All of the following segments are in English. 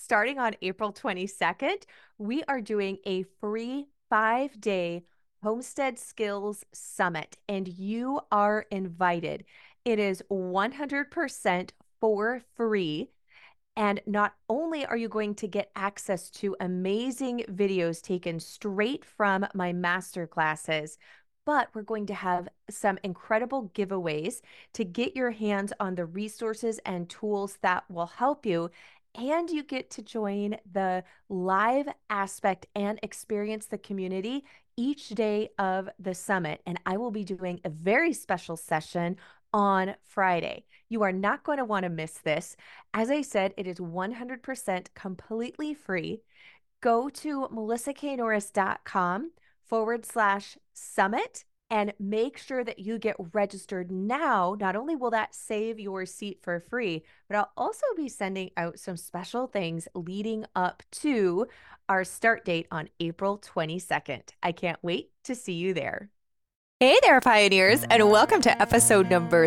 starting on April 22nd, we are doing a free 5-day Homestead Skills Summit, and you are invited. It is 100% for free. And not only are you going to get access to amazing videos taken straight from my master classes, but we're going to have some incredible giveaways to get your hands on the resources and tools that will help you. And you get to join the live aspect and experience the community each day of the summit. And I will be doing a very special session on Friday. You are not going to want to miss this. As I said, it is 100% completely free. Go to melissaknorris.com/summit and make sure that you get registered now. Not only will that save your seat for free, but I'll also be sending out some special things leading up to our start date on April 22nd. I can't wait to see you there. Hey there, pioneers, and welcome to episode number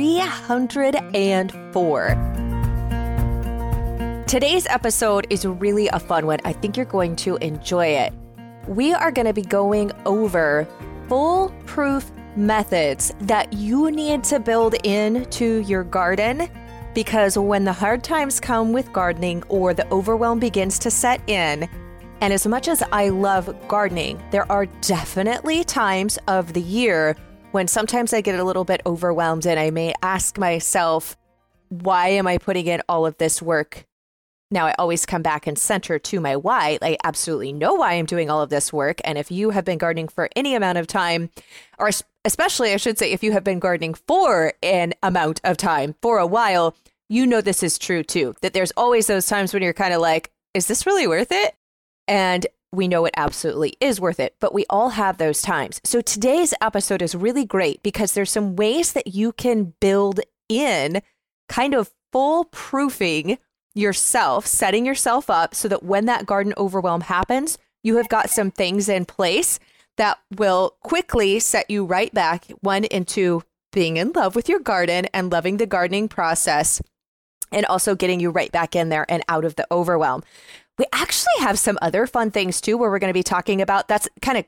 304. Today's episode is really a fun one. I think you're going to enjoy it. We are going to be going over foolproof methods that you need to build into your garden, because when the hard times come with gardening or the overwhelm begins to set in, and as much as I love gardening, there are definitely times of the year when sometimes I get a little bit overwhelmed and I may ask myself, why am I putting in all of this work? Now, I always come back and center to my why. I absolutely know why I'm doing all of this work. And if you have been gardening for any amount of time, or especially, I should say, if you have been gardening for an amount of time, for a while, you know this is true too, that there's always those times when you're kind of like, is this really worth it? And we know it absolutely is worth it, but we all have those times. So today's episode is really great because there's some ways that you can build in kind of foolproofing yourself, setting yourself up so that when that garden overwhelm happens, you have got some things in place that will quickly set you right back, one, into being in love with your garden and loving the gardening process, and also getting you right back in there and out of the overwhelm. We actually have some other fun things too, where we're going to be talking about that's kind of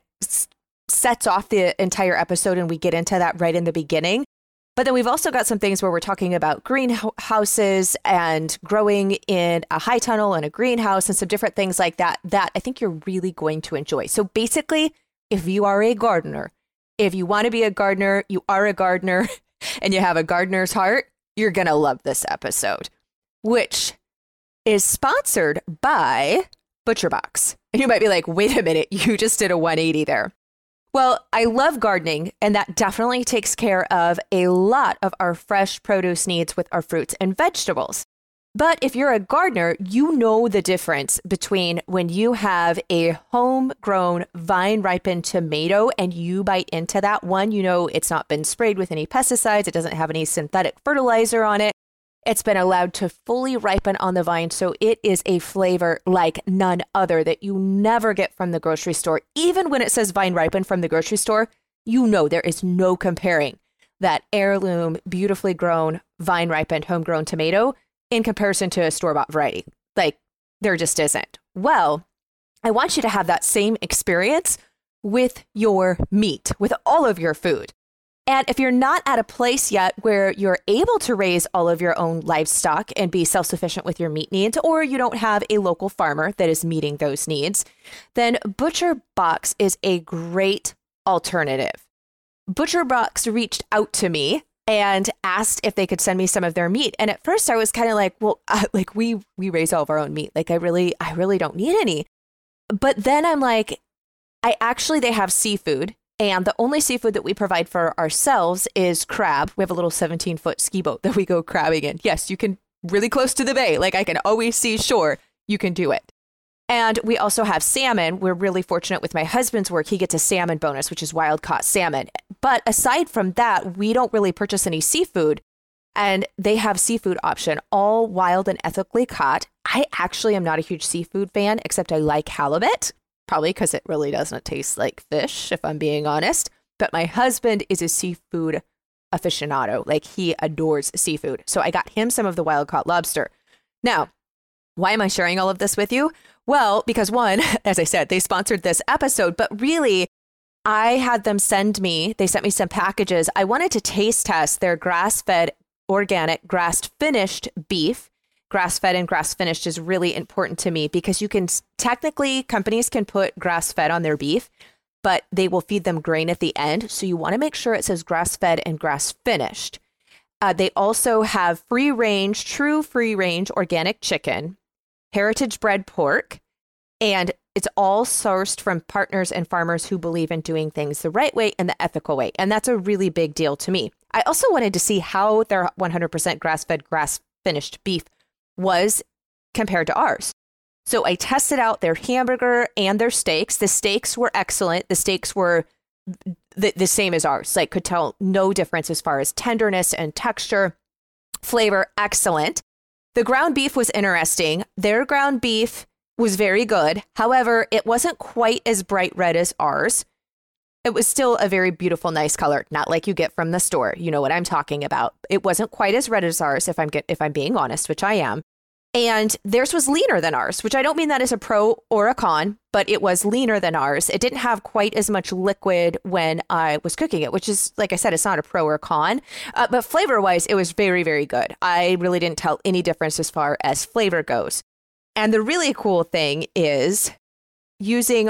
sets off the entire episode, and we get into that right in the beginning. But then we've also got some things where we're talking about greenhouses and growing in a high tunnel and a greenhouse and some different things like that, that I think you're really going to enjoy. So basically, if you are a gardener, if you want to be a gardener, you are a gardener, and you have a gardener's heart, you're going to love this episode, which is sponsored by ButcherBox. And you might be like, wait a minute, you just did a 180 there. Well, I love gardening, and that definitely takes care of a lot of our fresh produce needs with our fruits and vegetables. But if you're a gardener, you know the difference between when you have a homegrown vine-ripened tomato and you bite into that one, you know it's not been sprayed with any pesticides, it doesn't have any synthetic fertilizer on it. It's been allowed to fully ripen on the vine, so it is a flavor like none other that you never get from the grocery store. Even when it says vine ripened from the grocery store, you know there is no comparing that heirloom, beautifully grown, vine ripened, homegrown tomato in comparison to a store-bought variety. Like, there just isn't. Well, I want you to have that same experience with your meat, with all of your food. And if you're not at a place yet where you're able to raise all of your own livestock and be self-sufficient with your meat needs, or you don't have a local farmer that is meeting those needs, then ButcherBox is a great alternative. ButcherBox reached out to me and asked if they could send me some of their meat. And at first I was kind of like, well, like we raise all of our own meat. Like I really don't need any. But then I'm like, they have seafood. And the only seafood that we provide for ourselves is crab. We have a little 17-foot ski boat that we go crabbing in. Yes, you can, really close to the bay. Like I can always see shore. You can do it. And we also have salmon. We're really fortunate with my husband's work. He gets a salmon bonus, which is wild caught salmon. But aside from that, we don't really purchase any seafood. And they have seafood option, all wild and ethically caught. I actually am not a huge seafood fan, except I like halibut. Probably because it really doesn't taste like fish, if I'm being honest. But my husband is a seafood aficionado. Like he adores seafood. So I got him some of the wild caught lobster. Now, Why am I sharing all of this with you? Well, because one, as I said, they sponsored this episode, but really, I had them they sent me some packages. I wanted to taste test their grass-fed, organic, grass-finished beef. Grass-fed and grass-finished is really important to me because technically, companies can put grass-fed on their beef, but they will feed them grain at the end. So you want to make sure it says grass-fed and grass-finished. They also have true free-range organic chicken, heritage bred pork, and it's all sourced from partners and farmers who believe in doing things the right way and the ethical way. And that's a really big deal to me. I also wanted to see how their 100% grass-fed, grass-finished beef was compared to ours. So I tested out their hamburger and their steaks. The steaks were excellent. The steaks were the same as ours. Like, could tell no difference as far as tenderness and texture, flavor, excellent. The ground beef was interesting. Their ground beef was very good. However, it wasn't quite as bright red as ours. It was still a very beautiful, nice color, not like you get from the store. You know what I'm talking about. It wasn't quite as red as ours, if I'm being honest, which I am. And theirs was leaner than ours, which I don't mean that as a pro or a con, but it was leaner than ours. It didn't have quite as much liquid when I was cooking it, which is, like I said, it's not a pro or a con. But flavor-wise, it was very, very good. I really didn't tell any difference as far as flavor goes. And the really cool thing is using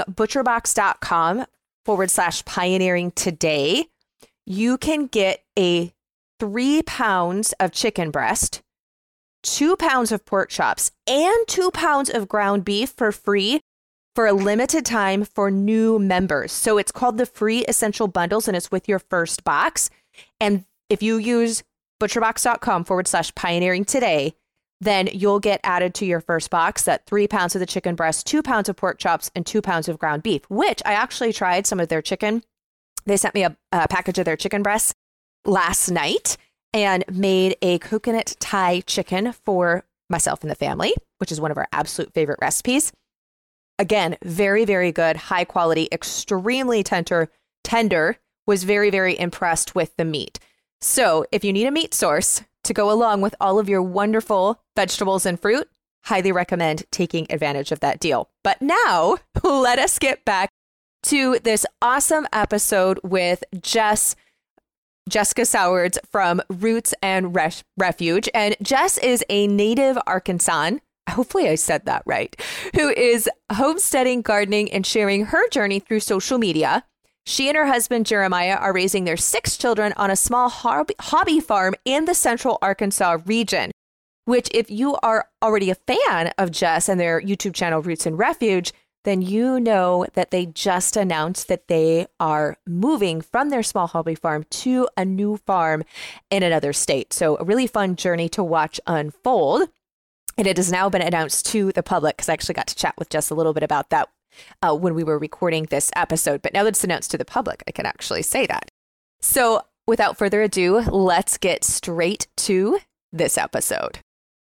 butcherbox.com/pioneering today, you can get a 3 pounds of chicken breast, 2 pounds of pork chops, and 2 pounds of ground beef for free for a limited time for new members. So it's called the free essential bundles, and it's with your first box. And if you use butcherbox.com/pioneering today, then you'll get added to your first box that 3 pounds of the chicken breast, 2 pounds of pork chops, and 2 pounds of ground beef, which I actually tried some of their chicken. They sent me a package of their chicken breasts last night and made a coconut Thai chicken for myself and the family, which is one of our absolute favorite recipes. Again, very, very good, high quality, extremely tender, was very, very impressed with the meat. So if you need a meat source to go along with all of your wonderful vegetables and fruit, highly recommend taking advantage of that deal. But now let us get back to this awesome episode with Jessica Sowards from Roots and Refuge. And Jess is a native Arkansan, hopefully I said that right, who is homesteading, gardening, and sharing her journey through social media. She and her husband, Jeremiah, are raising their 6 children on a small hobby farm in the central Arkansas region, which if you are already a fan of Jess and their YouTube channel, Roots and Refuge, then you know that they just announced that they are moving from their small hobby farm to a new farm in another state. So a really fun journey to watch unfold. And it has now been announced to the public, because I actually got to chat with Jess a little bit about that when we were recording this episode. But now that it's announced to the public, I can actually say that. So without further ado, let's get straight to this episode.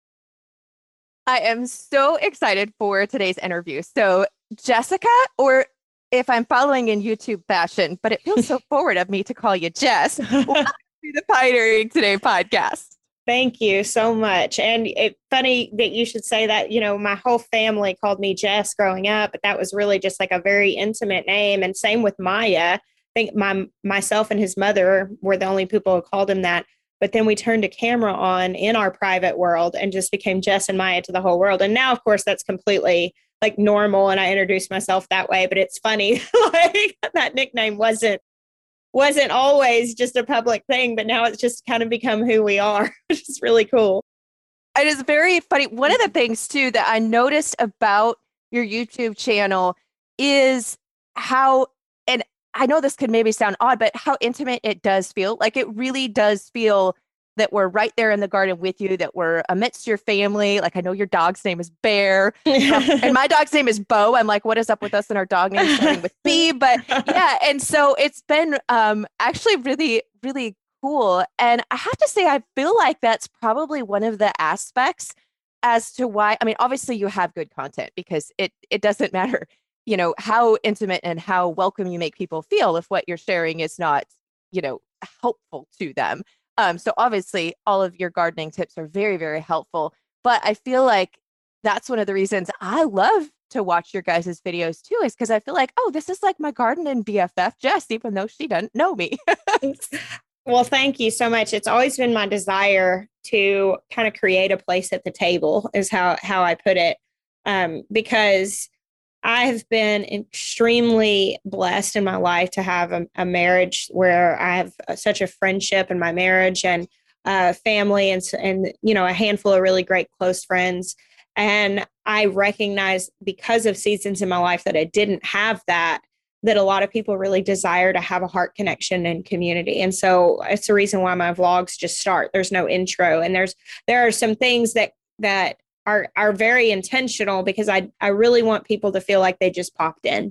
I am so excited for today's interview. So Jessica, or if I'm following in YouTube fashion, but it feels so forward of me to call you Jess, welcome to the Pioneering Today podcast. Thank you so much. And it's funny that you should say that. You know, my whole family called me Jess growing up, but that was really just like a very intimate name. And same with Maya. I think myself and his mother were the only people who called him that. But then we turned a camera on in our private world and just became Jess and Maya to the whole world. And now, of course, that's completely like normal. And I introduced myself that way. But it's funny, like that nickname wasn't always just a public thing, but now it's just kind of become who we are, which is really cool. It is very funny. One of the things too that I noticed about your YouTube channel is how, and I know this could maybe sound odd, but how intimate it does feel. Like it really does feel that we're right there in the garden with you, that we're amidst your family. Like I know your dog's name is Bear and my dog's name is Bo. I'm like, what is up with us and our dog name starting with B? But yeah. And so it's been actually really, really cool. And I have to say, I feel like that's probably one of the aspects as to why, I mean, obviously you have good content because it doesn't matter, you know, how intimate and how welcome you make people feel if what you're sharing is not, you know, helpful to them. So obviously all of your gardening tips are very, very helpful, but I feel like that's one of the reasons I love to watch your guys' videos too, is because I feel like, oh, this is like my gardening BFF, Jess, even though she doesn't know me. Well, thank you so much. It's always been my desire to kind of create a place at the table, is how I put it, because I have been extremely blessed in my life to have a marriage where I have such a friendship in my marriage, and family, and a handful of really great close friends. And I recognize, because of seasons in my life that I didn't have that, that a lot of people really desire to have a heart connection and community. And so it's the reason why my vlogs just start. There's no intro, and there are some things that are very intentional, because I really want people to feel like they just popped in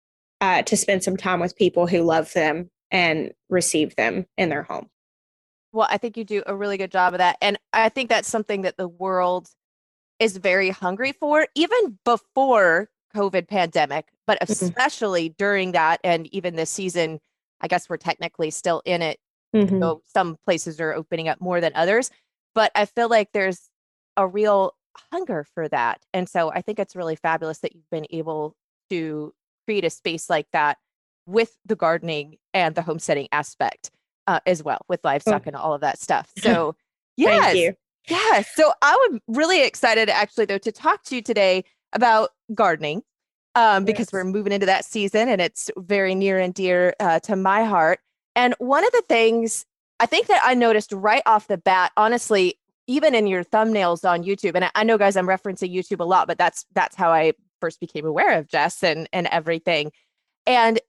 to spend some time with people who love them and receive them in their home. Well, I think you do a really good job of that. And I think that's something that the world is very hungry for, even before COVID pandemic, but especially during that. And even this season, I guess we're technically still in it. So some places are opening up more than others, but I feel like there's a real hunger for that. And so I think it's really fabulous that you've been able to create a space like that with the gardening and the homesteading aspect as well, with livestock and all of that stuff. So yes. Thank you. Yeah. So I'm really excited actually though to talk to you today about gardening because we're moving into that season and it's very near and dear to my heart. And one of the things I think that I noticed right off the bat, honestly, even in your thumbnails on YouTube, and I know guys, I'm referencing YouTube a lot, but that's how I first became aware of Jess and everything. And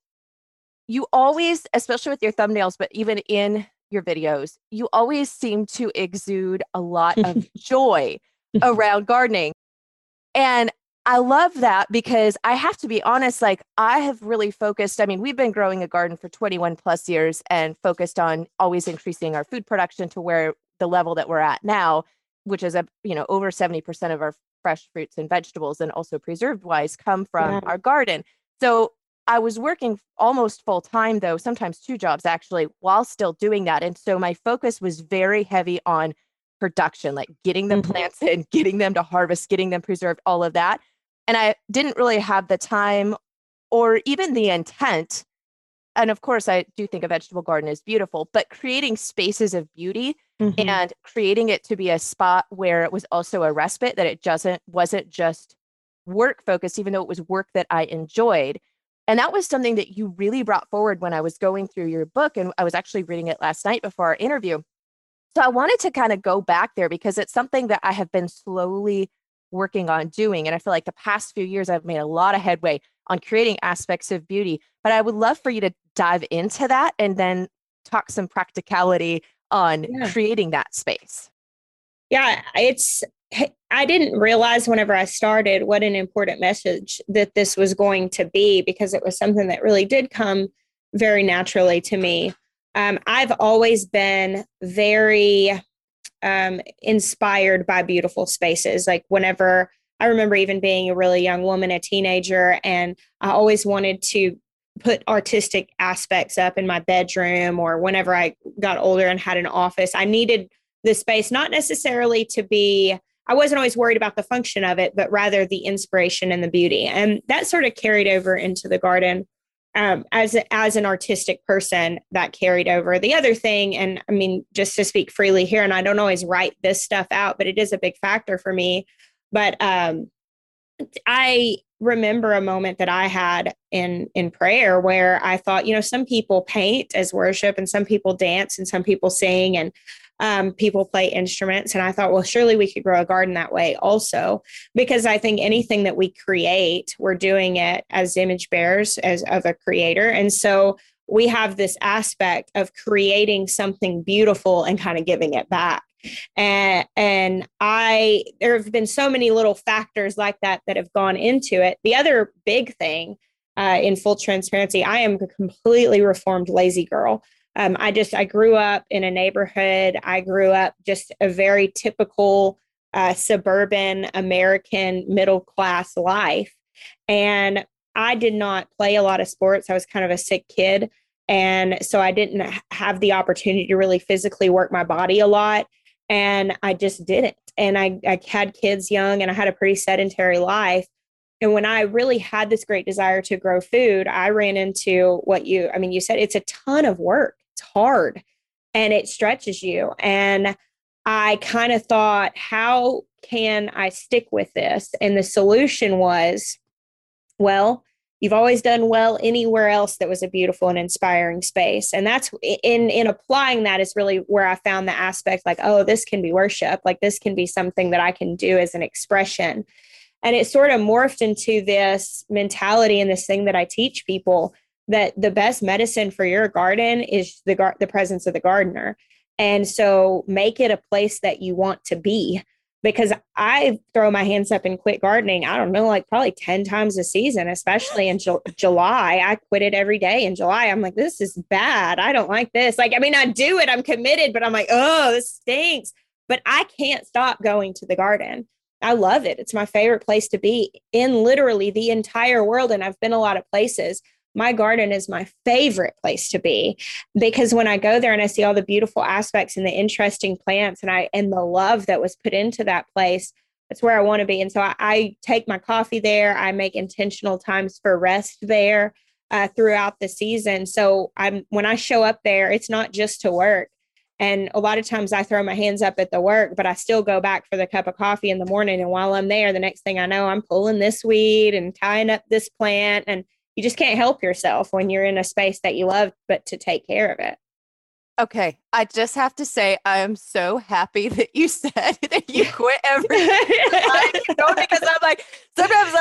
you always, especially with your thumbnails, but even in your videos, you always seem to exude a lot of joy around gardening. And I love that because I have to be honest, like I have really focused. I mean, we've been growing a garden for 21 plus years and focused on always increasing our food production to where the level that we're at now, which is over 70% of our fresh fruits and vegetables and also preserved wise come from our garden. So I was working almost full time though, sometimes 2 jobs actually, while still doing that. And so my focus was very heavy on production, like getting the plants in, getting them to harvest, getting them preserved, all of that. And I didn't really have the time or even the intent. And of course, I do think a vegetable garden is beautiful, but creating spaces of beauty and creating it to be a spot where it was also a respite, that it wasn't just work focused, even though it was work that I enjoyed. And that was something that you really brought forward when I was going through your book. And I was actually reading it last night before our interview. So I wanted to kind of go back there because it's something that I have been slowly working on doing. And I feel like the past few years, I've made a lot of headway on creating aspects of beauty. But I would love for you to dive into that and then talk some practicality on creating that space. Yeah, I didn't realize whenever I started what an important message that this was going to be, because it was something that really did come very naturally to me. I've always been very inspired by beautiful spaces. Like whenever I remember even being a really young woman, a teenager, and I always wanted to put artistic aspects up in my bedroom, or whenever I got older and had an office, I needed the space, not necessarily to be, I wasn't always worried about the function of it, but rather the inspiration and the beauty. And that sort of carried over into the garden. As an artistic person, that carried over. The other thing, and I mean, just to speak freely here, and I don't always write this stuff out, but it is a big factor for me. But I remember a moment that I had in prayer where I thought, some people paint as worship, and some people dance, and some people sing, and people play instruments. And I thought, well, surely we could grow a garden that way also, because I think anything that we create, we're doing it as image bearers of a creator. And so we have this aspect of creating something beautiful and kind of giving it back. And there have been so many little factors like that have gone into it. The other big thing, in full transparency, I am a completely reformed lazy girl. I grew up in a neighborhood. I grew up just a very typical suburban American middle class life. And I did not play a lot of sports. I was kind of a sick kid. And so I didn't have the opportunity to really physically work my body a lot. And I just didn't. and I had kids young, and I had a pretty sedentary life. And when I really had this great desire to grow food, I ran into you said it's a ton of work. It's hard and it stretches you. And I kind of thought, how can I stick with this? And the solution was, well, you've always done well anywhere else that was a beautiful and inspiring space. And that's in applying that is really where I found the aspect like, oh, this can be worship. Like this can be something that I can do as an expression. And it sort of morphed into this mentality and this thing that I teach people, that the best medicine for your garden is the presence of the gardener. And so make it a place that you want to be, because I throw my hands up and quit gardening. I don't know, like probably 10 times a season, especially in July. I quit it every day in July. I'm like, this is bad. I don't like this. Like, I mean, I do it. I'm committed, but I'm like, oh, this stinks. But I can't stop going to the garden. I love it. It's my favorite place to be in literally the entire world. And I've been a lot of places. My garden is my favorite place to be, because when I go there and I see all the beautiful aspects and the interesting plants and the love that was put into that place, that's where I want to be. And so I take my coffee there. I make intentional times for rest there throughout the season. So when I show up there, it's not just to work. And a lot of times I throw my hands up at the work, but I still go back for the cup of coffee in the morning. And while I'm there, the next thing I know, I'm pulling this weed and tying up this plant. And you just can't help yourself when you're in a space that you love, but to take care of it. Okay. I just have to say, I am so happy that you said that you quit everything. Because sometimes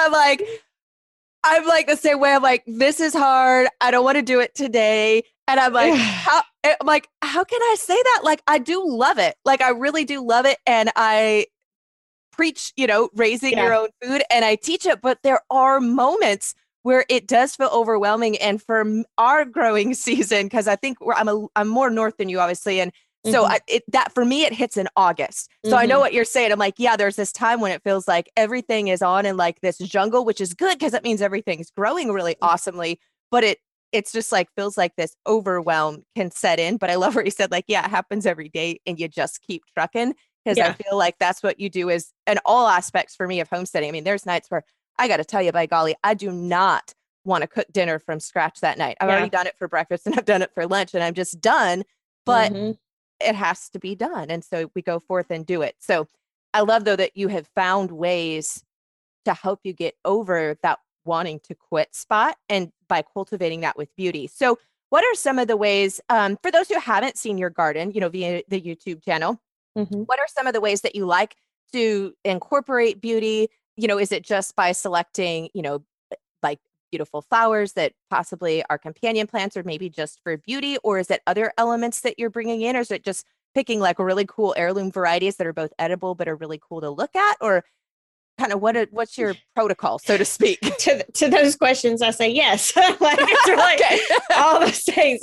I'm like the same way. I'm like, this is hard. I don't want to do it today. And I'm like, how can I say that? Like, I do love it. Like, I really do love it. And I preach, raising your own food, and I teach it, but there are moments where it does feel overwhelming. And for our growing season, because I think I'm more north than you, obviously. And so for me, it hits in August. So I know what you're saying. I'm like, yeah, there's this time when it feels like everything is on in like this jungle, which is good because that means everything's growing really awesomely. But it's just like feels like this overwhelm can set in. But I love what you said, like, yeah, it happens every day and you just keep trucking, because I feel like that's what you do is in all aspects for me of homesteading. I mean, there's nights where I got to tell you, by golly, I do not want to cook dinner from scratch that night. I've already done it for breakfast and I've done it for lunch and I'm just done, but it has to be done. And so we go forth and do it. So I love, though, that you have found ways to help you get over that wanting to quit spot, and by cultivating that with beauty. So what are some of the ways, for those who haven't seen your garden, via the YouTube channel, what are some of the ways that you like to incorporate beauty? Is it just by selecting, like beautiful flowers that possibly are companion plants or maybe just for beauty? Or is it other elements that you're bringing in? Or is it just picking like really cool heirloom varieties that are both edible but are really cool to look at? Or kind of what's your protocol, so to speak? To those questions, I say yes. Like it's really all those things.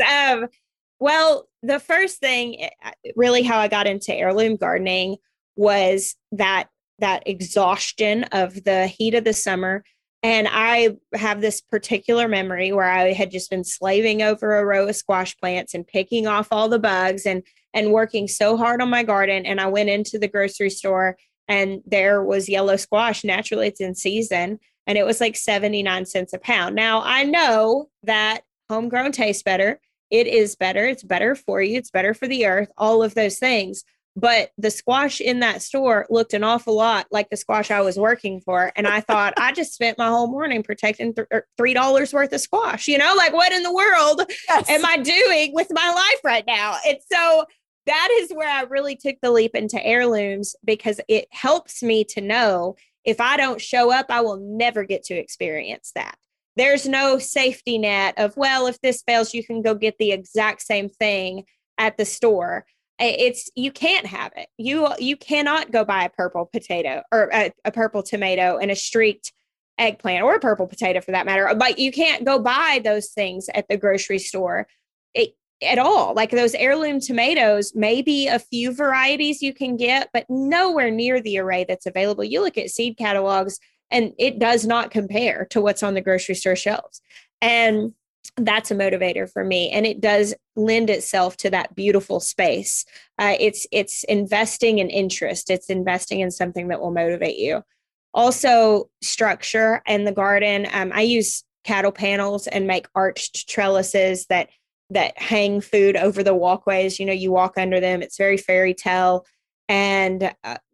Well, the first thing, really, how I got into heirloom gardening was that exhaustion of the heat of the summer. And I have this particular memory where I had just been slaving over a row of squash plants and picking off all the bugs and working so hard on my garden. And I went into the grocery store and there was yellow squash. Naturally, it's in season. And it was like 79 cents a pound. Now, I know that homegrown tastes better. It is better. It's better for you. It's better for the earth, all of those things. But the squash in that store looked an awful lot like the squash I was working for. And I thought, I just spent my whole morning protecting $3 worth of squash. Like, what in the world am I doing with my life right now? And so that is where I really took the leap into heirlooms, because it helps me to know if I don't show up, I will never get to experience that. There's no safety net of, well, if this fails, you can go get the exact same thing at the store. You can't have it. You cannot go buy a purple potato or a purple tomato and a streaked eggplant, or a purple potato for that matter. But you can't go buy those things at the grocery store at all. Like those heirloom tomatoes, maybe a few varieties you can get, but nowhere near the array that's available. You look at seed catalogs and it does not compare to what's on the grocery store shelves. And that's a motivator for me, and it does lend itself to that beautiful space. It's investing in interest. It's investing in something that will motivate you. Also, structure in the garden. I use cattle panels and make arched trellises that hang food over the walkways. You walk under them. It's very fairy tale, and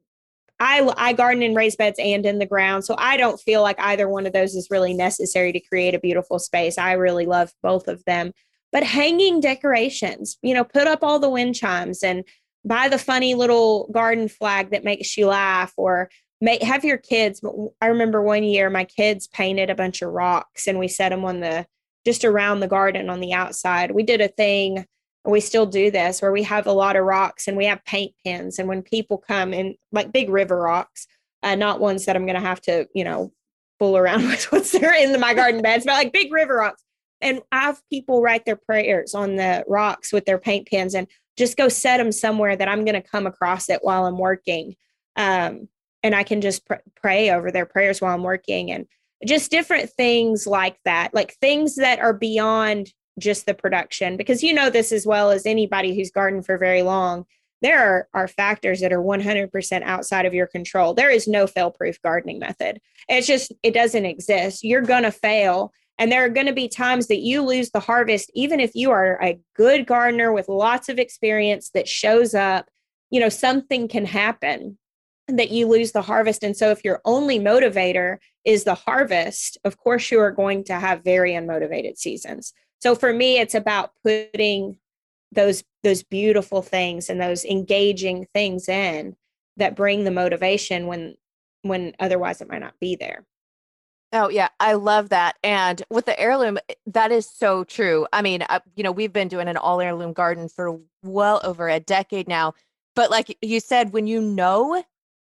I garden in raised beds and in the ground. So I don't feel like either one of those is really necessary to create a beautiful space. I really love both of them. But hanging decorations, put up all the wind chimes and buy the funny little garden flag that makes you laugh, or have your kids. I remember one year my kids painted a bunch of rocks and we set them just around the garden on the outside. We did a thing, we still do this, where we have a lot of rocks and we have paint pens. And when people come in, like big river rocks, not ones that I'm going to have to, fool around with once they're in my garden beds, but like big river rocks. And I have people write their prayers on the rocks with their paint pens and just go set them somewhere that I'm going to come across it while I'm working. And I can just pray over their prayers while I'm working, and just different things like that, like things that are beyond just the production, because this as well as anybody who's gardened for very long. There are factors that are 100% outside of your control. There is no fail-proof gardening method. It doesn't exist. You're going to fail. And there are going to be times that you lose the harvest, even if you are a good gardener with lots of experience that shows up, something can happen that you lose the harvest. And so if your only motivator is the harvest, of course, you are going to have very unmotivated seasons. So for me, it's about putting those beautiful things and those engaging things in that bring the motivation when otherwise it might not be there. Oh, yeah. I love that. And with the heirloom, that is so true. I mean, we've been doing an all heirloom garden for well over a decade now. But like you said, when you know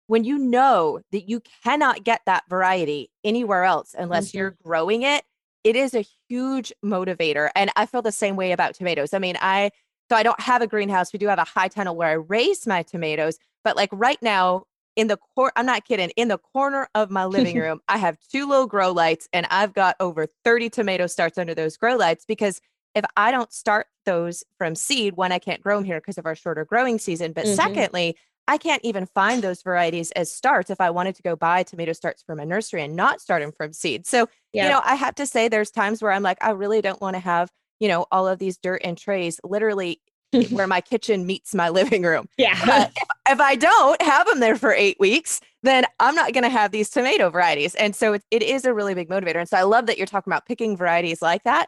that you cannot get that variety anywhere else unless you're growing it, it is a huge motivator. And I feel the same way about tomatoes. I mean, I don't have a greenhouse. We do have a high tunnel where I raise my tomatoes. But like right now, I'm not kidding, in the corner of my living room, I have 2 little grow lights, and I've got over 30 tomato starts under those grow lights, because if I don't start those from seed, one, I can't grow them here because of our shorter growing season. But secondly, I can't even find those varieties as starts if I wanted to go buy tomato starts from a nursery and not start them from seed. So, I have to say there's times where I'm like, I really don't want to have, all of these dirt and trays literally where my kitchen meets my living room. Yeah. But if I don't have them there for 8 weeks, then I'm not going to have these tomato varieties. And so it is a really big motivator. And so I love that you're talking about picking varieties like that.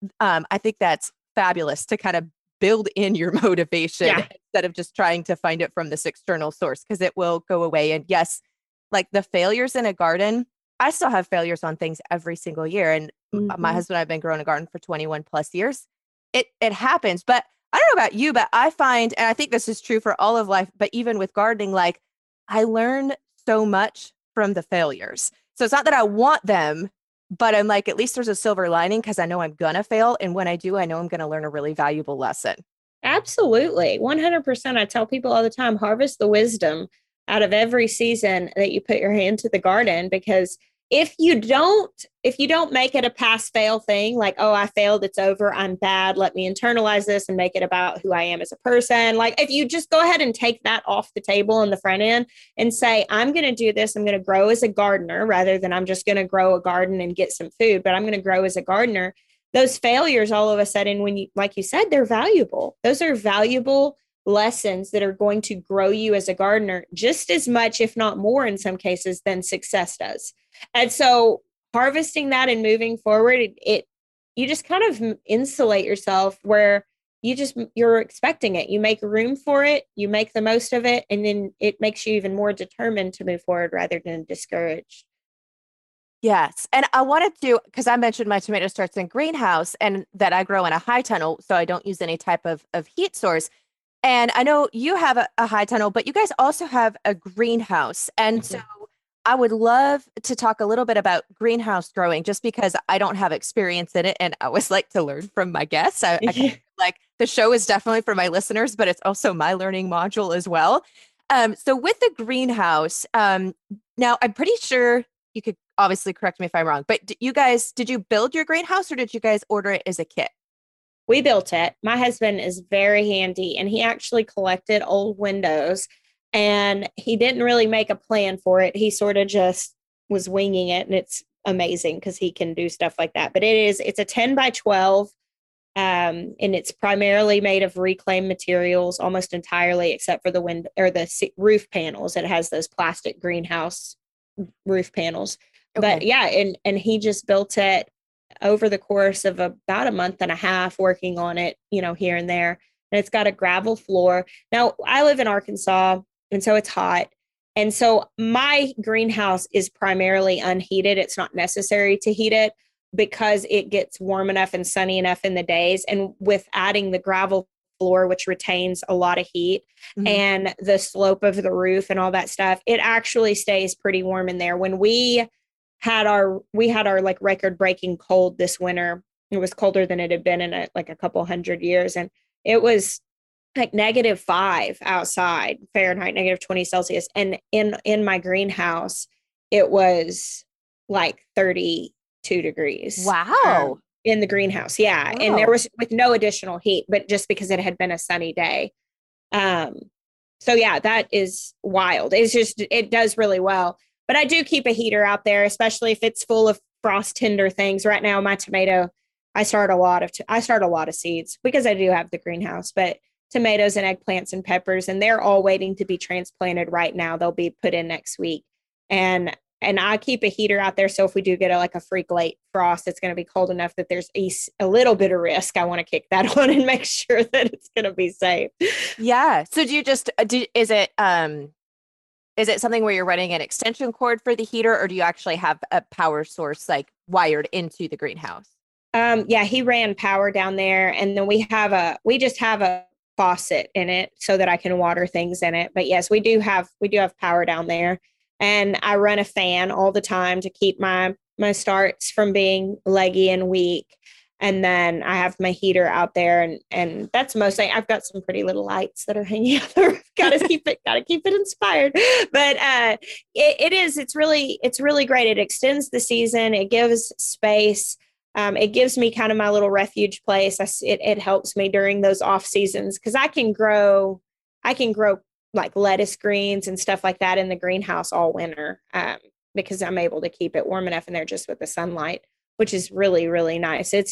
I think that's fabulous to kind of build in your motivation instead of just trying to find it from this external source, because it will go away. And yes, like the failures in a garden, I still have failures on things every single year. And my husband and I have been growing a garden for 21 plus years. It happens. But I don't know about you, but I find, and I think this is true for all of life, but even with gardening, like I learn so much from the failures. So it's not that I want them, but I'm like, at least there's a silver lining, because I know I'm going to fail. And when I do, I know I'm going to learn a really valuable lesson. Absolutely. 100%. I tell people all the time, harvest the wisdom out of every season that you put your hand to the garden, because if you don't make it a pass fail thing, like, oh, I failed, it's over, I'm bad, let me internalize this and make it about who I am as a person. Like if you just go ahead and take that off the table on the front end and say, I'm going to do this, I'm going to grow as a gardener rather than I'm just going to grow a garden and get some food, but I'm going to grow as a gardener. Those failures, all of a sudden, when you, like you said, they're valuable. Those are valuable lessons that are going to grow you as a gardener just as much, if not more in some cases, than success does. And so harvesting that and moving forward, you just kind of insulate yourself where you're expecting it. You make room for it, you make the most of it, and then it makes you even more determined to move forward rather than discouraged. Yes. And I wanted to, because I mentioned my tomato starts in greenhouse and that I grow in a high tunnel, so I don't use any type of heat source. And I know you have a high tunnel, but you guys also have a greenhouse. And so I would love to talk a little bit about greenhouse growing, just because I don't have experience in it. And I always like to learn from my guests. I like the show is definitely for my listeners, but it's also my learning module as well. So with the greenhouse, now I'm pretty sure you could obviously correct me if I'm wrong, but you guys, did you build your greenhouse or did you guys order it as a kit? We built it. My husband is very handy and he actually collected old windows and he didn't really make a plan for it. He sort of just was winging it and it's amazing because he can do stuff like that. But it's a 10 by 12 and it's primarily made of reclaimed materials almost entirely except for the wind or the roof panels. It has those plastic greenhouse roof panels. Okay. But yeah, and he just built it over the course of about a month and a half working on it, here and there. And it's got a gravel floor. Now, I live in Arkansas, and so it's hot. And so my greenhouse is primarily unheated. It's not necessary to heat it because it gets warm enough and sunny enough in the days. And with adding the gravel floor, which retains a lot of heat, and the slope of the roof and all that stuff, it actually stays pretty warm in there. When we had our like record breaking cold this winter. It was colder than it had been in a couple hundred years. And it was like -5 outside Fahrenheit, -20 Celsius. And in my greenhouse, it was like 32 degrees. Wow. In the greenhouse. Yeah. Wow. And there was with no additional heat, but just because it had been a sunny day. So yeah, that is wild. It does really well. But I do keep a heater out there, especially if it's full of frost tinder things. Right now, my tomato, I start a lot of seeds because I do have the greenhouse, but tomatoes and eggplants and peppers, and they're all waiting to be transplanted right now. They'll be put in next week. And I keep a heater out there. So if we do get a freak late frost, it's going to be cold enough that there's a little bit of risk. I want to kick that on and make sure that it's going to be safe. Yeah. So do you just, is it something where you're running an extension cord for the heater or do you actually have a power source like wired into the greenhouse? Yeah, he ran power down there and then we just have a faucet in it so that I can water things in it. But yes, we do have power down there and I run a fan all the time to keep my starts from being leggy and weak. And then I have my heater out there and that's mostly, I've got some pretty little lights that are hanging out there. gotta keep it inspired. But it's really great. It extends the season. It gives space. It gives me kind of my little refuge place. It helps me during those off seasons because I can grow like lettuce greens and stuff like that in the greenhouse all winter because I'm able to keep it warm enough in there just with the sunlight, which is really, really nice. It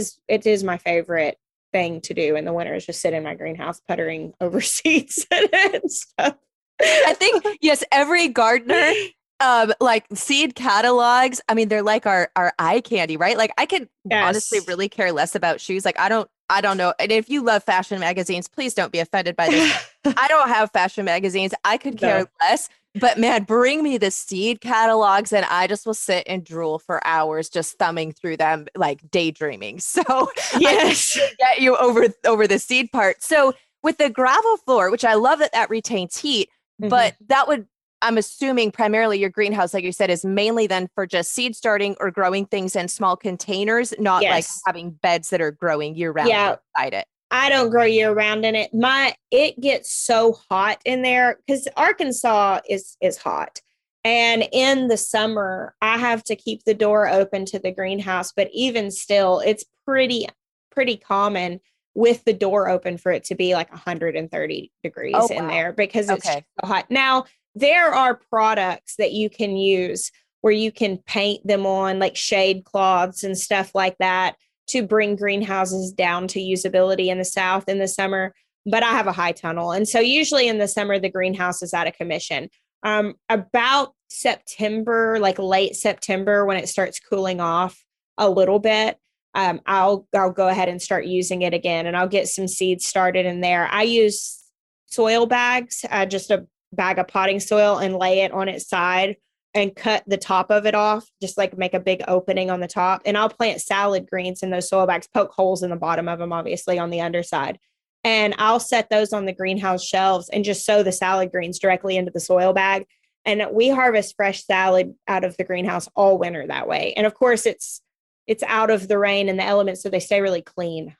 is my favorite thing to do in the winter is just sit in my greenhouse puttering over seeds and stuff. I think, yes, every gardener, like seed catalogs, I mean, they're like our eye candy, right? Like I could honestly really care less about shoes. Like I don't know. And if you love fashion magazines, please don't be offended by this. I don't have fashion magazines. I could care less. But man, bring me the seed catalogs and I just will sit and drool for hours just thumbing through them, like daydreaming. So yes, I get you over the seed part. So with the gravel floor, which I love that retains heat, but that would, I'm assuming primarily your greenhouse, like you said, is mainly then for just seed starting or growing things in small containers, not like having beds that are growing year round inside it. I don't grow year round in it. It gets so hot in there because Arkansas is hot. And in the summer, I have to keep the door open to the greenhouse. But even still, it's pretty common with the door open for it to be like 130 degrees in there because it's so hot. Now, there are products that you can use where you can paint them on like shade cloths and stuff like that to bring greenhouses down to usability in the South in the summer, but I have a high tunnel. And so usually in the summer, the greenhouse is out of commission. About September, like late September, when it starts cooling off a little bit, I'll go ahead and start using it again and I'll get some seeds started in there. I use soil bags, just a bag of potting soil and lay it on its side and cut the top of it off, just like make a big opening on the top. And I'll plant salad greens in those soil bags, poke holes in the bottom of them, obviously on the underside. And I'll set those on the greenhouse shelves and just sow the salad greens directly into the soil bag. And we harvest fresh salad out of the greenhouse all winter that way. And of course it's out of the rain and the elements, so they stay really clean.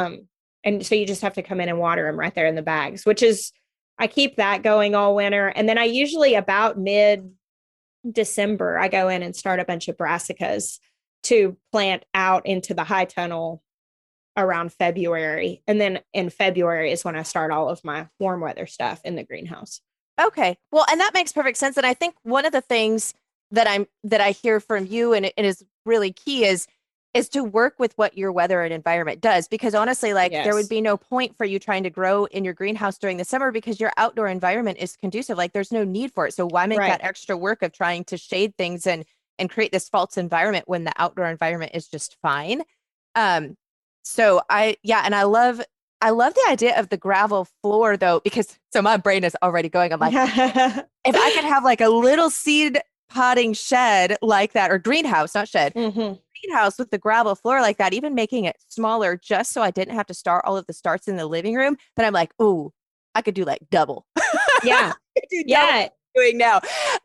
And so you just have to come in and water them right there in the bags, which is, I keep that going all winter. And then I usually about December, I go in and start a bunch of brassicas to plant out into the high tunnel around February. And then in February is when I start all of my warm weather stuff in the greenhouse. Okay. Well, and that makes perfect sense. And I think one of the things that I hear from you, and it is really key, is to work with what your weather and environment does. Because honestly, like there would Yes. be no point for you trying to grow in your greenhouse during the summer because your outdoor environment is conducive. Like there's no need for it. So why make Right. that extra work of trying to shade things and create this false environment when the outdoor environment is just fine? Um, so and I love the idea of the gravel floor though, because so my brain is already going. I'm like, if I could have like a little seed potting shed like that, or greenhouse, not shed, Hmm. greenhouse with the gravel floor like that, even making it smaller just so I didn't have to start all of the starts in the living room. Then I'm like, oh, I could do like double. Yeah. I could do double Yeah. doing now.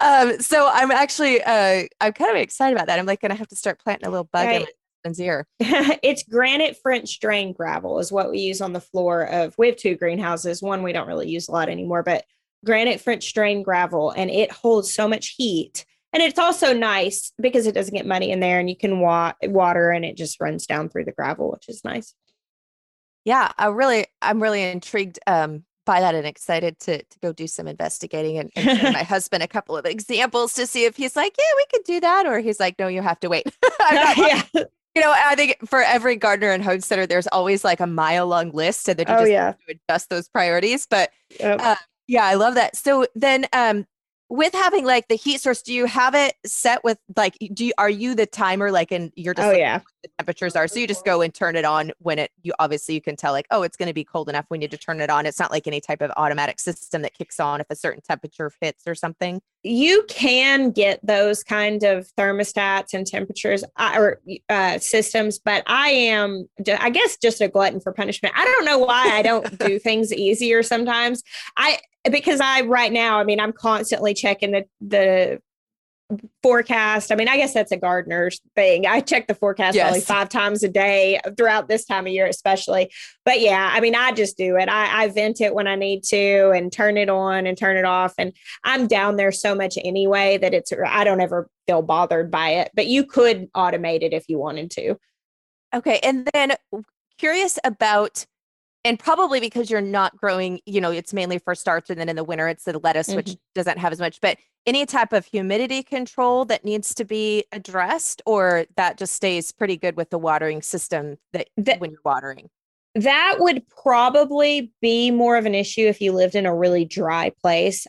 So I'm actually I'm kind of excited about that. I'm like gonna have to start planting a little bug in my Right. husband's ear. It's granite French drain gravel is what we use on the floor of, we have two greenhouses. One we don't really use a lot anymore, but granite French drain gravel, and it holds so much heat. And it's also nice because it doesn't get muddy in there and you can water and it just runs down through the gravel, which is nice. Yeah, I'm really intrigued by that and excited to go do some investigating and send my husband a couple of examples to see if he's like, yeah, we could do that, or he's like, no, you have to wait. I'm not, Yeah. you know, I think for every gardener and homesteader, there's always like a mile long list, and then you Oh just yeah. have to adjust those priorities. But Yep. yeah, I love that. So then, with having like the heat source, do you have it set with like, are you the timer, like, and you're just Oh looking yeah. at what the temperatures are? So you just go and turn it on when you obviously you can tell like, oh, it's going to be cold enough. We need to turn it on. It's not like any type of automatic system that kicks on if a certain temperature hits or something. You can get those kind of thermostats and temperatures or systems, but I am, I guess, just a glutton for punishment. I don't know why I don't do things easier sometimes. Because right now, I mean, I'm constantly checking the forecast. I mean, I guess that's a gardener's thing. I check the forecast probably Yes. 5 times a day throughout this time of year, especially. But yeah, I mean, I just do it. I vent it when I need to and turn it on and turn it off. And I'm down there so much anyway that I don't ever feel bothered by it. But you could automate it if you wanted to. Okay. And then curious about, and probably because you're not growing, you know, it's mainly for starts, and then in the winter it's the lettuce, which Mm-hmm. doesn't have as much, but any type of humidity control that needs to be addressed, or that just stays pretty good with the watering system that That when you're watering. that would probably be more of an issue if you lived in a really dry place.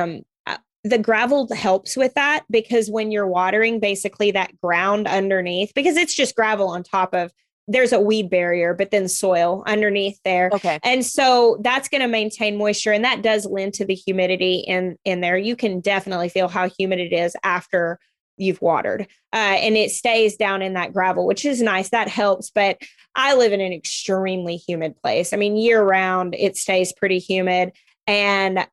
The gravel helps with that because when you're watering, basically that ground underneath, because it's just gravel on top of, there's a weed barrier, but then soil underneath there. Okay. And so that's going to maintain moisture, and that does lend to the humidity in there. You can definitely feel how humid it is after you've watered, and it stays down in that gravel, which is nice. That helps. But I live in an extremely humid place. I mean, year round, it stays pretty humid, and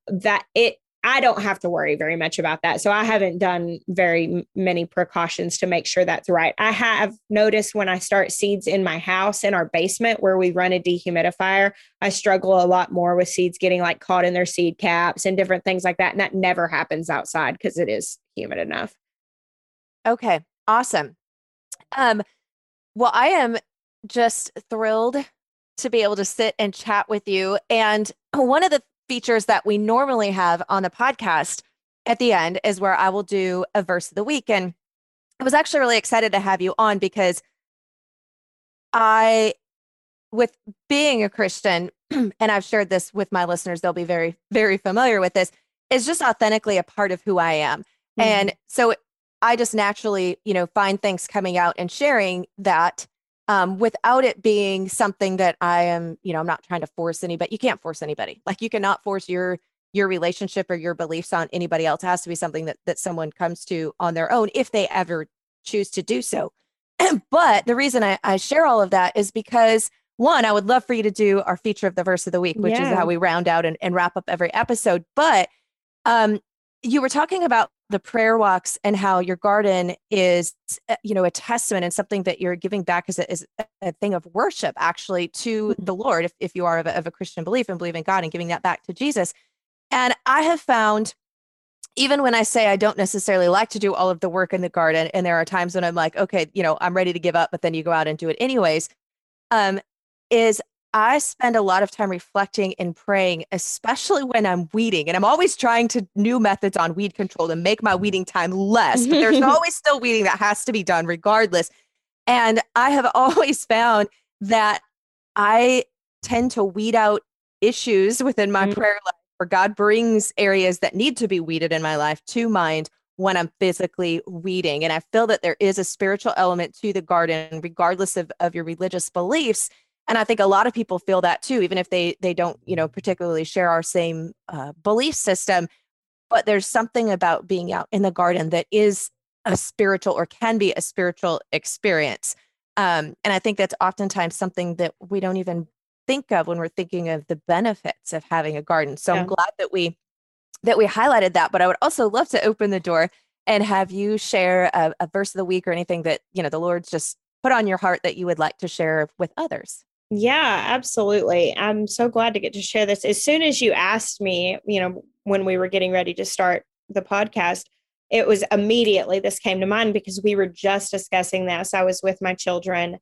I don't have to worry very much about that. So I haven't done very many precautions to make sure that's right. I have noticed when I start seeds in my house, in our basement where we run a dehumidifier, I struggle a lot more with seeds getting like caught in their seed caps and different things like that. And that never happens outside because it is humid enough. Okay. Awesome. Um, well, I am just thrilled to be able to sit and chat with you. And one of the features that we normally have on the podcast at the end is where I will do a verse of the week. And I was actually really excited to have you on because I, with being a Christian, and I've shared this with my listeners, they'll be very, very familiar with this, is just authentically a part of who I am. Mm-hmm. And so I just naturally, you know, find things coming out and sharing that without it being something that I am, you know, I'm not trying to force anybody. You can't force anybody. Like you cannot force your relationship or your beliefs on anybody else. It has to be something that someone comes to on their own if they ever choose to do so. But the reason I share all of that is because one, I would love for you to do our feature of the verse of the week, which is Yeah. how we round out and wrap up every episode. But um, you were talking about the prayer walks and how your garden is, you know, a testament and something that you're giving back as a thing of worship, actually, to the Lord, if you are of a Christian belief and believe in God and giving that back to Jesus. And I have found even when I say I don't necessarily like to do all of the work in the garden, and there are times when I'm like, okay, I'm ready to give up, but then you go out and do it anyways, um, is I spend a lot of time reflecting and praying, especially when I'm weeding. And I'm always trying to new methods on weed control to make my weeding time less, but there's always still weeding that has to be done regardless. And I have always found that I tend to weed out issues within my prayer life, where God brings areas that need to be weeded in my life to mind when I'm physically weeding. And I feel that there is a spiritual element to the garden, regardless of your religious beliefs. And I think a lot of people feel that too, even if they don't, particularly share our same belief system. But there's something about being out in the garden that is a spiritual or can be a spiritual experience. And I think that's oftentimes something that we don't even think of when we're thinking of the benefits of having a garden. So I'm Yeah. glad that we highlighted that. But I would also love to open the door and have you share a verse of the week or anything that the Lord's just put on your heart that you would like to share with others. Yeah, absolutely. I'm so glad to get to share this. As soon as you asked me, when we were getting ready to start the podcast, it was immediately this came to mind because we were just discussing this. I was with my children,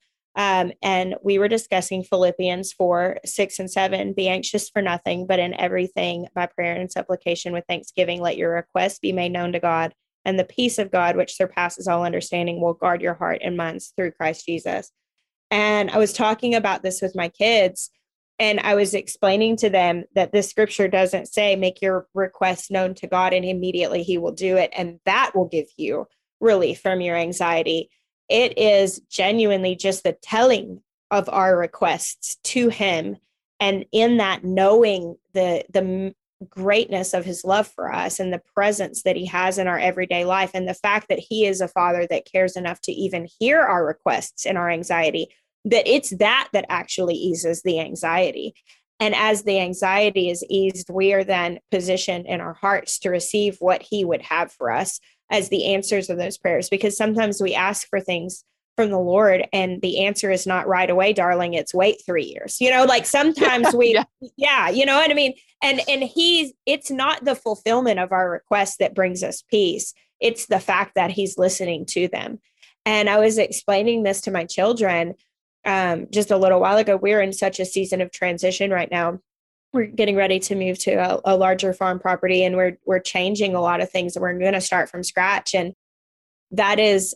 and we were discussing Philippians 4:6 and 7. Be anxious for nothing, but in everything by prayer and supplication with thanksgiving, let your requests be made known to God. And the peace of God, which surpasses all understanding, will guard your heart and minds through Christ Jesus. And I was talking about this with my kids, and I was explaining to them that this scripture doesn't say, make your request known to God and immediately he will do it. And that will give you relief from your anxiety. It is genuinely just the telling of our requests to him. And in that, knowing the greatness of his love for us and the presence that he has in our everyday life, and the fact that he is a father that cares enough to even hear our requests and our anxiety, that it's that actually eases the anxiety. And as the anxiety is eased, we are then positioned in our hearts to receive what he would have for us as the answers of those prayers. Because sometimes we ask for things from the Lord and the answer is not right away, darling, it's wait 3 years. Like sometimes we, yeah, you know what I mean? And it's not the fulfillment of our request that brings us peace. It's the fact that he's listening to them. And I was explaining this to my children just a little while ago. We're in such a season of transition right now. We're getting ready to move to a larger farm property, and we're changing a lot of things. We're going to start from scratch, and that is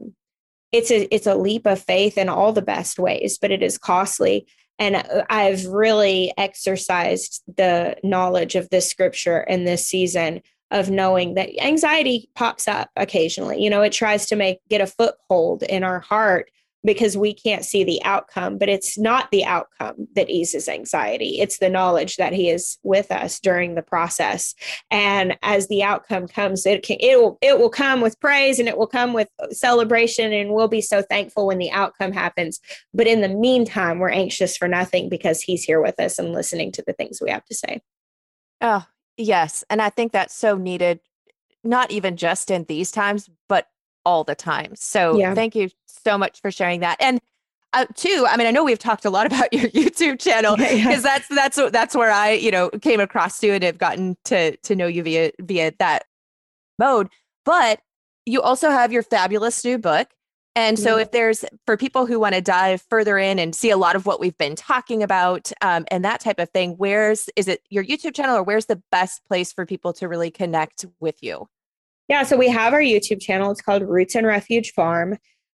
it's a leap of faith in all the best ways, but it is costly. And I've really exercised the knowledge of this scripture in this season of knowing that anxiety pops up occasionally. It tries to get a foothold in our heart because we can't see the outcome, but it's not the outcome that eases anxiety. It's the knowledge that he is with us during the process. And as the outcome comes, it will come with praise and it will come with celebration, and we'll be so thankful when the outcome happens. But in the meantime, we're anxious for nothing because he's here with us and listening to the things we have to say. Oh, yes. And I think that's so needed, not even just in these times, but all the time. So Yeah. thank you so much for sharing that. And too, I mean, I know we've talked a lot about your YouTube channel because that's where I, came across you and have gotten to know you via that mode. But you also have your fabulous new book. And so if there's, for people who want to dive further in and see a lot of what we've been talking about and that type of thing, is it your YouTube channel, or where's the best place for people to really connect with you? Yeah, so we have our YouTube channel. It's called Roots and Refuge Farm.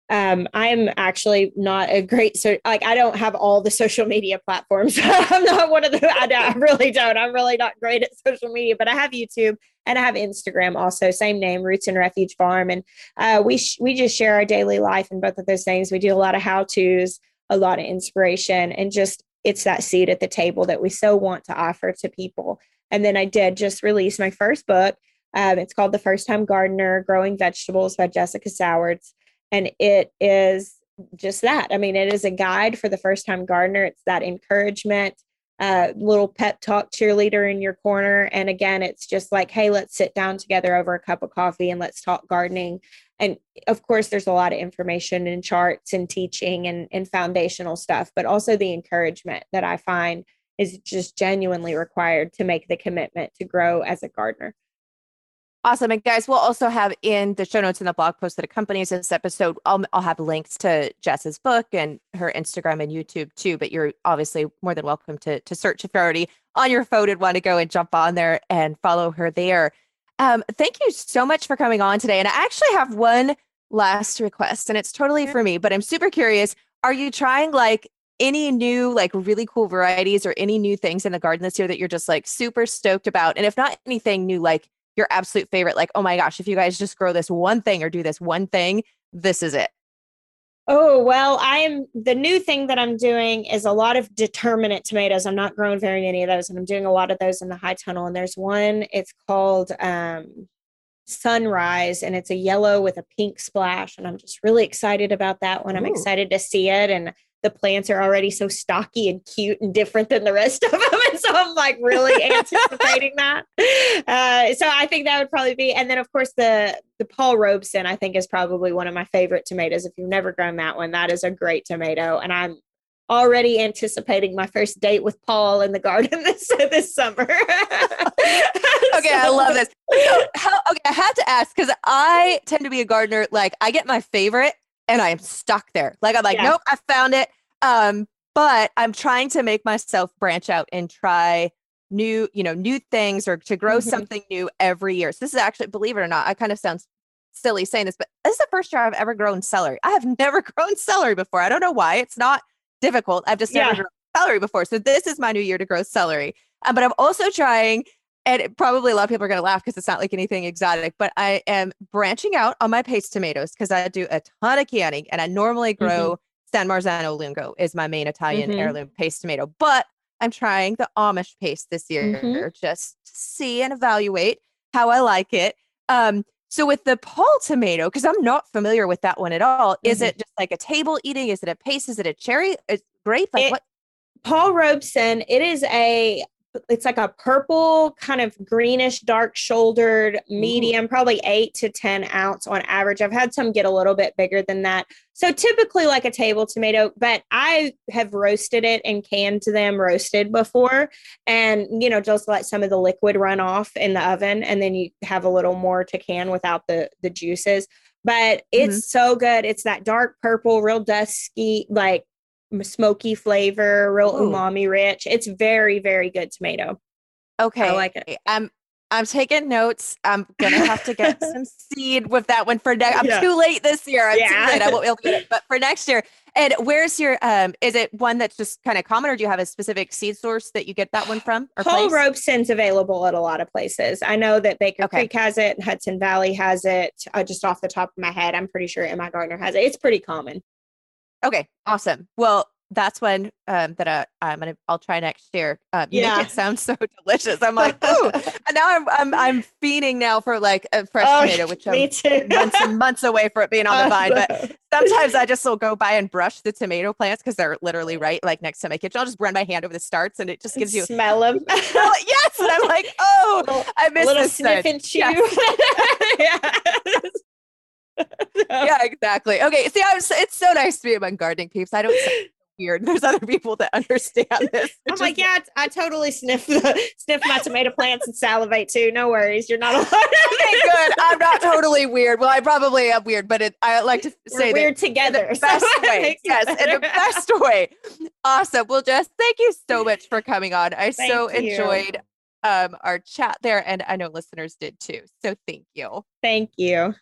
I'm actually not a great, I don't have all the social media platforms. I'm not one of the, I really don't. I'm really not great at social media, but I have YouTube and I have Instagram also, same name, Roots and Refuge Farm. And we just share our daily life and both of those things. We do a lot of how-tos, a lot of inspiration, and just, it's that seat at the table that we so want to offer to people. And then I did just release my first book. It's called The First Time Gardener, Growing Vegetables by Jessica Sowards. And it is just that. I mean, it is a guide for the first time gardener. It's that encouragement, little pep talk cheerleader in your corner. And again, it's just like, hey, let's sit down together over a cup of coffee and let's talk gardening. And of course, there's a lot of information and charts and teaching and foundational stuff, but also the encouragement that I find is just genuinely required to make the commitment to grow as a gardener. Awesome. And guys, we'll also have in the show notes and the blog post that accompanies this episode, I'll have links to Jess's book and her Instagram and YouTube too. But you're obviously more than welcome to search if you're already on your phone and want to go and jump on there and follow her there. Thank you so much for coming on today. And I actually have one last request, and it's totally for me, but I'm super curious. Are you trying like any new, like really cool varieties or any new things in the garden this year that you're just like super stoked about? And if not anything new, like your absolute favorite, like, oh my gosh, if you guys just grow this one thing or do this one thing, this is it. Oh, well, the new thing that I'm doing is a lot of determinate tomatoes. I'm not growing very many of those, and I'm doing a lot of those in the high tunnel. And there's one, it's called Sunrise, and it's a yellow with a pink splash. And I'm just really excited about that one. I'm excited to see it. And the plants are already so stocky and cute and different than the rest of them. And so I'm like really anticipating that. So I think that would probably be, and then of course the Paul Robeson, I think is probably one of my favorite tomatoes. If you've never grown that one, that is a great tomato. And I'm already anticipating my first date with Paul in the garden this summer. Okay, I love this. So I had to ask, because I tend to be a gardener. Like I get my favorite and I am stuck there. Like I'm like, nope, I found it. But I'm trying to make myself branch out and try new things or to grow something new every year. So this is actually, believe it or not, I kind of sounds silly saying this, but this is the first year I've ever grown celery. I have never grown celery before. I don't know why. It's not difficult. I've just never grown celery before. So this is my new year to grow celery. But I'm also trying, and probably a lot of people are going to laugh because it's not like anything exotic, but I am branching out on my paste tomatoes because I do a ton of canning, and I normally grow San Marzano Lungo is my main Italian heirloom paste tomato. But I'm trying the Amish paste this year just to see and evaluate how I like it. So with the Paul tomato, because I'm not familiar with that one at all, is it just like a table eating? Is it a paste? Is it a cherry? It's grape? Like what? Paul Robeson, it's like a purple, kind of greenish, dark shouldered, medium, probably 8 to 10 ounce on average. I've had some get a little bit bigger than that. So typically like a table tomato, but I have roasted it and canned them roasted before. And, just let some of the liquid run off in the oven. And then you have a little more to can without the juices. But it's so good. It's that dark purple, real dusky, like smoky flavor, real umami rich. It's very, very good tomato. Okay. I like it. I'm taking notes. I'm gonna have to get some seed with that one for next. I'm too late this year. I'm too late. I won't be able to get it, but for next year. And where's your is it one that's just kind of common, or do you have a specific seed source that you get that one from? Or Paul Robeson's available at a lot of places. I know that Baker Creek has it, Hudson Valley has it. Just off the top of my head, I'm pretty sure My Gardener has it. It's pretty common. Okay, awesome. Well, that's one I'll try next year. You make it sound so delicious. I'm like, ooh, and now I'm feeding now for like a fresh tomato, which I'm months and months away for it being on the vine. But sometimes I just will go by and brush the tomato plants because they're literally right like next to my kitchen. I'll just run my hand over the starts and it just gives you smell them. Yes, and I'm like, oh, I miss little this sniff and chew. Yeah, exactly. Okay, see, it's so nice to be among gardening peeps. I don't say weird. There's other people that understand this. I'm like, I totally sniff my tomato plants and salivate too. No worries, you're not alone. Okay, good. I'm not totally weird. Well, I probably am weird, but I like to say we're weird together. In the best way. Yes, in the best way. Awesome. Well, Jess, thank you so much for coming on. I enjoyed our chat there, and I know listeners did too. So thank you. Thank you.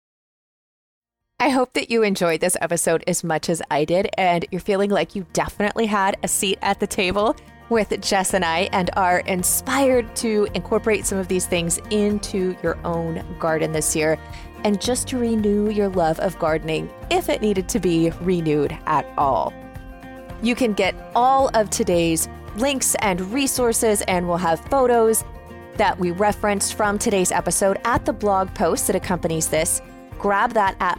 I hope that you enjoyed this episode as much as I did, and you're feeling like you definitely had a seat at the table with Jess and I, and are inspired to incorporate some of these things into your own garden this year, and just to renew your love of gardening if it needed to be renewed at all. You can get all of today's links and resources, and we'll have photos that we referenced from today's episode at the blog post that accompanies this. Grab that at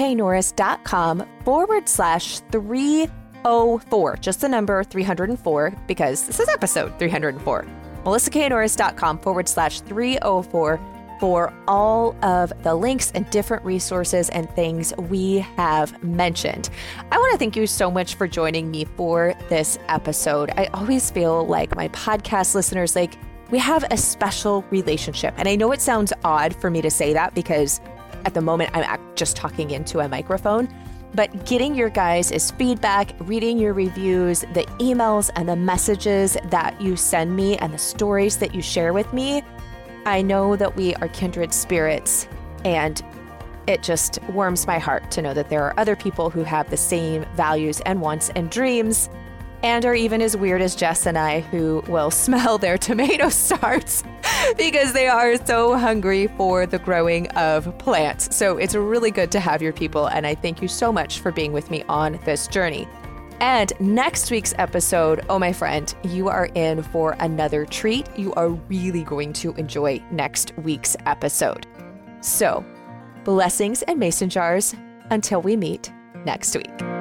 melissaknorris.com/304. Just the number 304, because this is episode 304. melissaknorris.com/304 for all of the links and different resources and things we have mentioned. I want to thank you so much for joining me for this episode. I always feel like my podcast listeners, We have a special relationship. And I know it sounds odd for me to say that because at the moment I'm just talking into a microphone, but getting your guys' feedback, reading your reviews, the emails and the messages that you send me and the stories that you share with me, I know that we are kindred spirits, and it just warms my heart to know that there are other people who have the same values and wants and dreams and are even as weird as Jess and I, who will smell their tomato starts because they are so hungry for the growing of plants. So it's really good to have your people, and I thank you so much for being with me on this journey. And next week's episode, oh my friend, you are in for another treat. You are really going to enjoy next week's episode. So, blessings and mason jars until we meet next week.